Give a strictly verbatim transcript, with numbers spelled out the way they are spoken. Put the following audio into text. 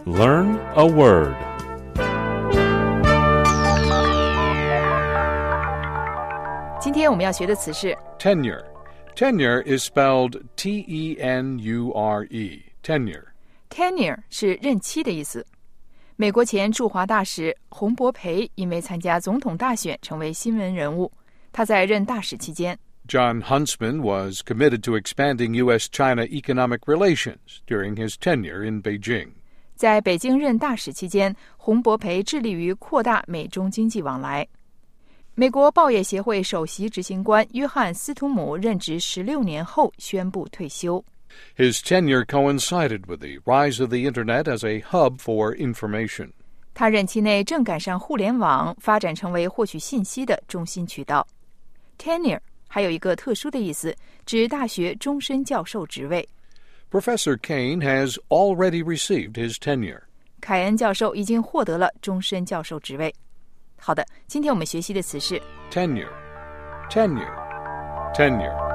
Learn a word. Tenure. 今天我们要学的词是 Tenure. Tenure is spelled T E N U R E. Tenure. Tenure 是任期的意思。美国前驻华大使洪博培因为参加总统大选成为新闻人物。他在任大使期间 John Huntsman was committed to expanding U S China economic relations during his tenure in Beijing. 在北京任大使期间，洪博培致力于扩大美中经济往来。美国报业协会首席执行官约翰斯图姆任职十六年后宣布退休。 His tenure coincided with the rise of the Internet as a hub for information. 他任期内正赶上互联网发展成为获取信息的中心渠道。Tenure 还有一个特殊的意思，指大学终身教授职位。 Professor Kane has already received his tenure. 凯恩教授已经获得了终身教授职位。好的，今天我们学习的词是 Tenure. Tenure. Tenure.